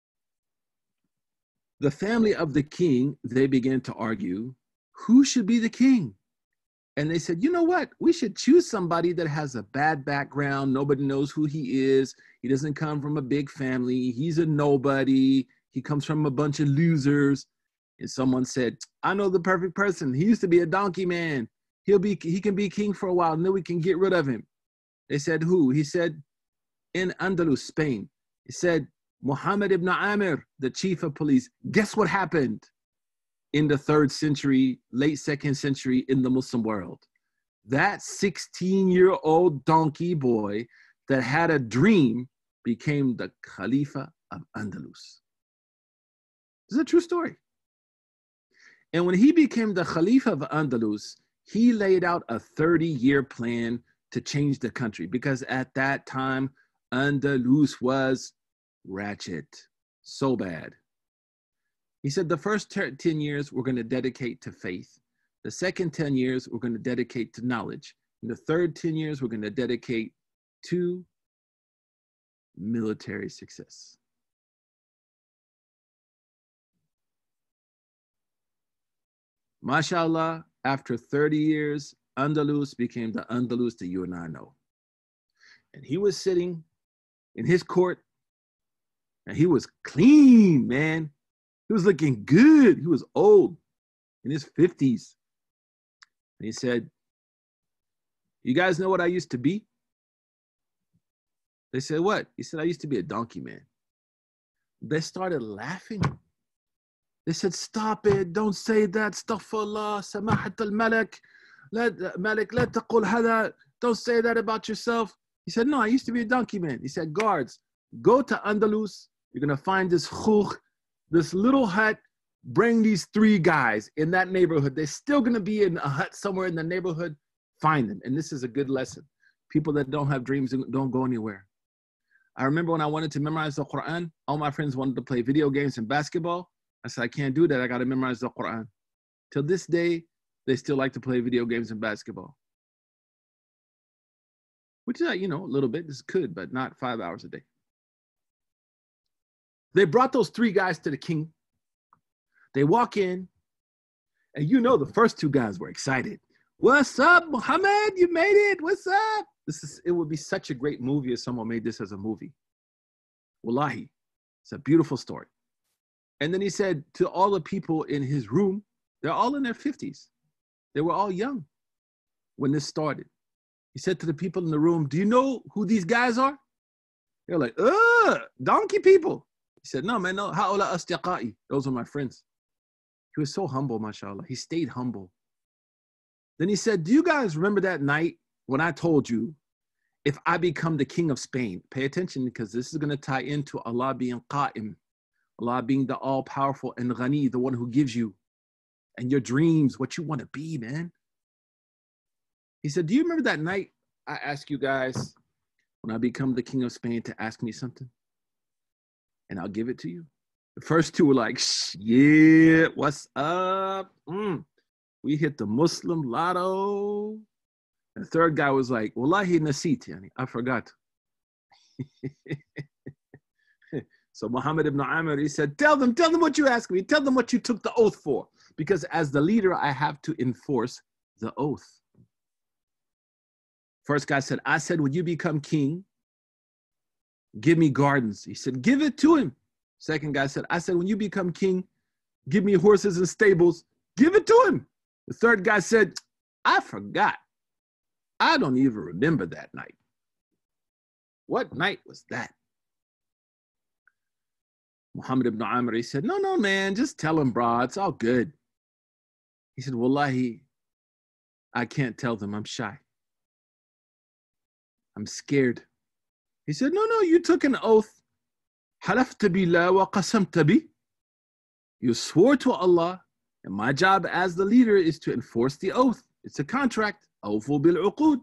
The family of the king, they began to argue, who should be the king? And they said, you know what? We should choose somebody that has a bad background. Nobody knows who he is. He doesn't come from a big family. He's a nobody. He comes from a bunch of losers. And someone said, I know the perfect person. He used to be a donkey man. He can be king for a while, and then we can get rid of him. They said, who? He said, in Andalus, Spain. He said, Muhammad ibn Amir, the chief of police. Guess what happened in the 3rd century, late 2nd century in the Muslim world? That 16-year-old donkey boy that had a dream became the Khalifa of Andalus. This is a true story. And when he became the Khalifa of Andalus, he laid out a 30-year plan to change the country because at that time, Andalus was ratchet, so bad. He said the first 10 years we're going to dedicate to faith. The second 10 years we're going to dedicate to knowledge. In the third 10 years we're going to dedicate to military success. MashaAllah, after 30 years, Andalus became the Andalus that you and I know. And he was sitting in his court, and he was clean, man. He was looking good. He was old, in his 50s. And he said, you guys know what I used to be? They said, what? He said, I used to be a donkey man. They started laughing. They said, stop it. Don't say that. Astaghfirullah. Samahat al-Malik. Malik, la taqul hada. Don't say that about yourself. He said, no, I used to be a donkey man. He said, guards, go to Andalus. You're going to find this khukh, this little hut. Bring these 3 guys in that neighborhood. They're still going to be in a hut somewhere in the neighborhood. Find them. And this is a good lesson. People that don't have dreams don't go anywhere. I remember when I wanted to memorize the Quran, all my friends wanted to play video games and basketball. I said, I can't do that. I got to memorize the Quran. Till this day, they still like to play video games and basketball. Which is, a little bit. This could, but not 5 hours a day. They brought those 3 guys to the king. They walk in, and the first 2 guys were excited. What's up, Muhammad? You made it. What's up? It would be such a great movie if someone made this as a movie. Wallahi, it's a beautiful story. And then he said to all the people in his room, they're all in their 50s. They were all young when this started. He said to the people in the room, do you know who these guys are? They're like, donkey people. He said, no, man, no. Ha'ula asdiqai. Those are my friends. He was so humble, mashallah. He stayed humble. Then he said, do you guys remember that night when I told you, if I become the king of Spain, pay attention because this is going to tie into Allah being Qa'im, Allah being the all-powerful and Ghani, the one who gives you and your dreams, what you want to be, man. He said, do you remember that night I asked you guys when I become the king of Spain to ask me something? And I'll give it to you. The first 2 were like, yeah, what's up? We hit the Muslim lotto. And the third guy was like, wallahi nasit, yani, I forgot. So Muhammad ibn Amr, he said, tell them what you asked me. Tell them what you took the oath for. Because as the leader, I have to enforce the oath. First guy said, I said, when you become king, give me gardens. He said, give it to him. Second guy said, I said, when you become king, give me horses and stables. Give it to him. The third guy said, I forgot. I don't even remember that night. What night was that? Muhammad ibn Amr, he said, no, man, just tell him, bro. It's all good. He said, wallahi, I can't tell them. I'm shy. I'm scared. He said, no, you took an oath. Halafta billah wa qasamta bi. You swore to Allah, and my job as the leader is to enforce the oath. It's a contract. Awfu bil uqud.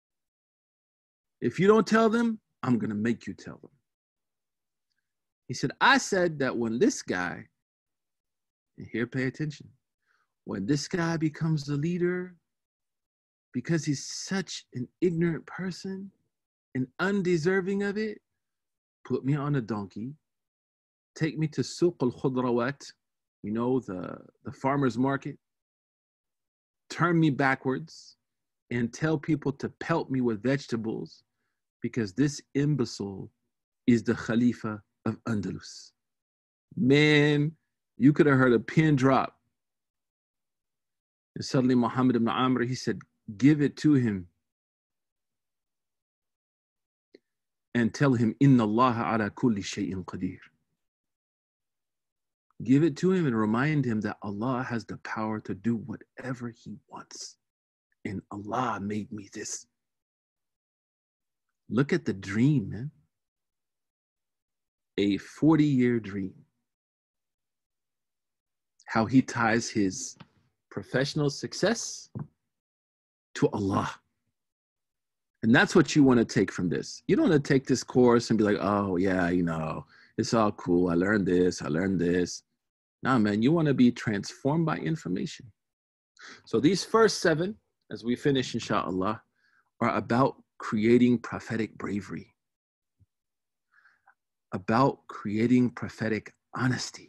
If you don't tell them, I'm going to make you tell them. He said, I said that when this guy, and here pay attention, when this guy becomes the leader, because he's such an ignorant person and undeserving of it, put me on a donkey, take me to Suq al-Khudrawat, the farmer's market, turn me backwards, and tell people to pelt me with vegetables because this imbecile is the Khalifa of Andalus. Man, you could have heard a pin drop. And suddenly Muhammad ibn Amr, he said, give it to him and tell him, Inna Allah ala kulli shay'in qadir. Give it to him and remind him that Allah has the power to do whatever he wants. And Allah made me this. Look at the dream, man. A 40-year dream. How he ties his professional success to Allah. And that's what you want to take from this. You don't want to take this course and be like, oh, yeah, it's all cool. I learned this. Nah, man, you want to be transformed by information. So these first 7, as we finish, inshallah, are about creating prophetic bravery, about creating prophetic honesty,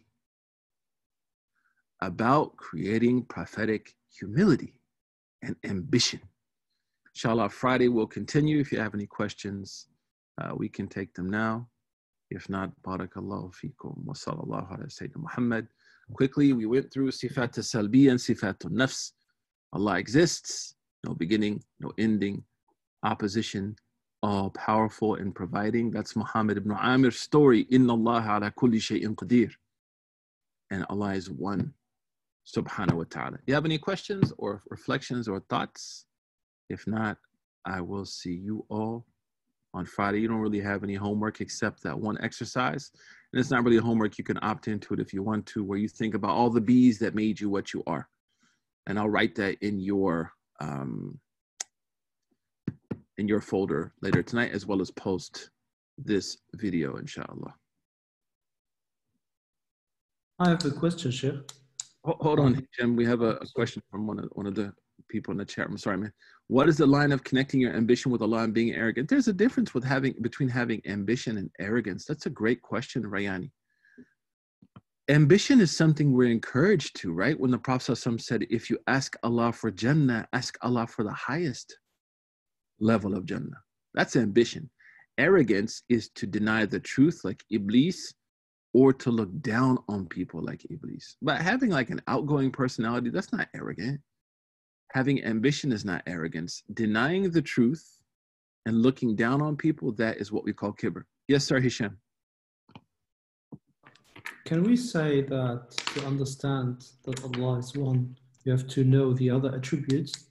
about creating prophetic humility and ambition. Inshallah, Friday we'll continue. If you have any questions, We can take them now. If not, barakallahu feekum wa sallallahu ala Sayyidina Muhammad. Quickly, we went through sifat al-salbi and sifat al-nafs. Allah exists, no beginning, no ending, opposition, all powerful and providing. That's Muhammad ibn Amir's story. Inna Allah ala kulli shay'in qadir. And Allah is one, subhanahu wa ta'ala. You have any questions or reflections or thoughts? If not, I will see you all on Friday. You don't really have any homework except that one exercise. And it's not really homework. You can opt into it if you want to, where you think about all the B's that made you what you are. And I'll write that in your folder later tonight, as well as post this video, inshallah. I have a question, Sheikh. Hold on, Jim. We have a question from one of the people in the chat. I'm sorry, man. What is the line of connecting your ambition with Allah and being arrogant? There's a difference between having ambition and arrogance. That's a great question, Rayani. Ambition is something we're encouraged to, right? When the Prophet ﷺ said, if you ask Allah for Jannah, ask Allah for the highest level of Jannah. That's ambition. Arrogance is to deny the truth like Iblis, or to look down on people like Iblis. But having like an outgoing personality, that's not arrogant. Having ambition is not arrogance. Denying the truth and looking down on people, that is what we call kibr. Yes, sir, Hisham. Can we say that to understand that Allah is one, you have to know the other attributes?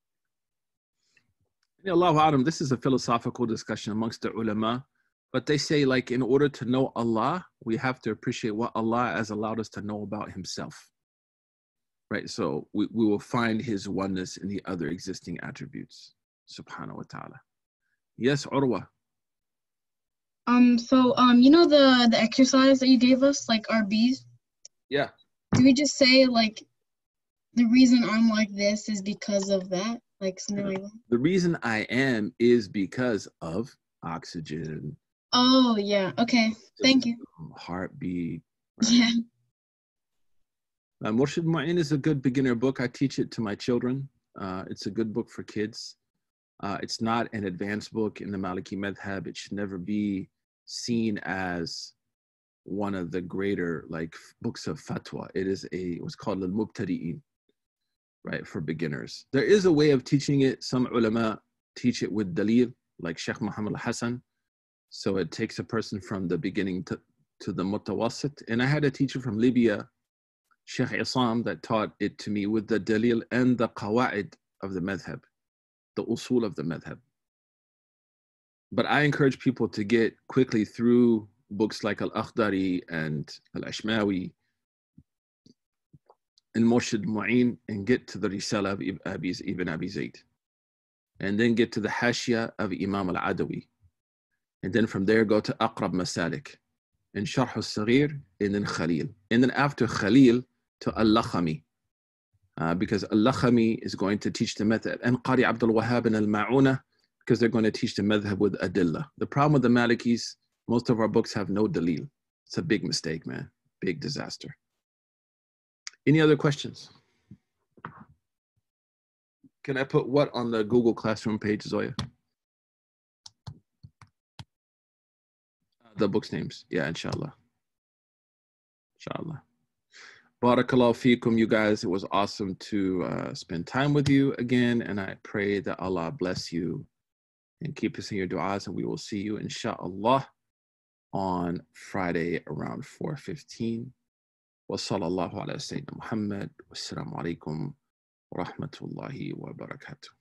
Allahu A'lam, this is a philosophical discussion amongst the ulama, but they say, like, in order to know Allah, we have to appreciate what Allah has allowed us to know about himself. Right, so we will find his oneness in the other existing attributes, subhanahu wa ta'ala. Yes, Urwa. You know the exercise that you gave us, like our B's? Yeah. Do we just say, like, the reason I'm like this is because of that? Like something like that? The reason I am is because of oxygen. Oh, yeah. Okay. Thank you. Heartbeat. Right? Yeah. Murshid Mu'in is a good beginner book. I teach it to my children. It's a good book for kids. It's not an advanced book in the Maliki Madhab. It should never be seen as one of the greater like books of fatwa. It is what's called al-mubtadi'in, right, for beginners. There is a way of teaching it. Some ulama teach it with dalil, like Sheikh Muhammad al-Hassan. So it takes a person from the beginning to the mutawassit. And I had a teacher from Libya, Sheikh Isam, that taught it to me with the dalil and the qawa'id of the madhab, the usul of the madhab. But I encourage people to get quickly through books like Al-Akhdari and Al-Ashmawi and Murshid Mu'in and get to the Risala of Ibn Abi Zayd. And then get to the Hashia of Imam Al-Adawi. And then from there go to Aqrab Masalik and Sharh al-Saghir and then Khalil. And then after Khalil to Al-Lakhami. Because Al-Lakhami is going to teach the madhab, and Qari Abdul Wahhab and Al-Ma'una, because they're going to teach the madhab with adillah. The problem with the Malikis, most of our books have no dalil. It's a big mistake, man. Big disaster. Any other questions? Can I put what on the Google Classroom page, Zoya? The books names. Yeah, inshallah. Inshallah. Barakallahu feekum, you guys. It was awesome to spend time with you again. And I pray that Allah bless you and keep us in your du'as. And we will see you, inshallah, on Friday around 4:15. Wa sallallahu ala Sayyidina Muhammad. Wassalamu alaikum wa rahmatullahi wa barakatuh.